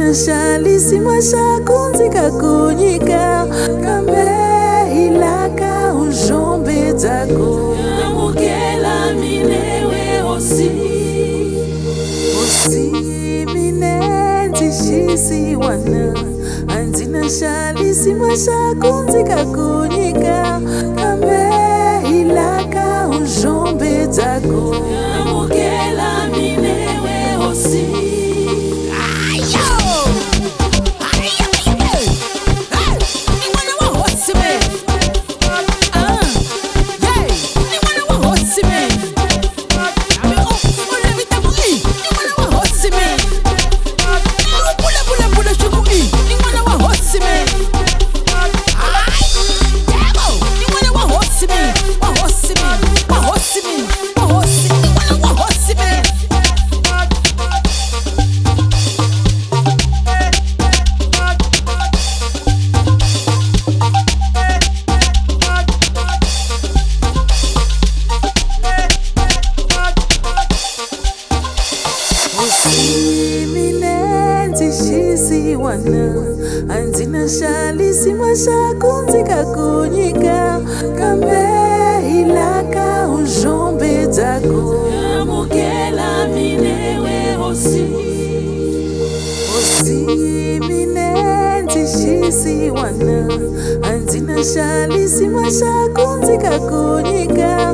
Anzinashalisi mashakunzika kunyika kambe ilaka ujombe zako Mugela minewe osi minenzi shisi wana Anzinashalisi mashakunzika kunyika kambe ilaka ujombe zako Mugela minewe osi minenzi shisi wana Anzinashalisi mashakunzika kunyika kambe ilaka ujombe zako Mugela minewe osi minenzi shisi wana Anzinashalisi mashakunzika kunyika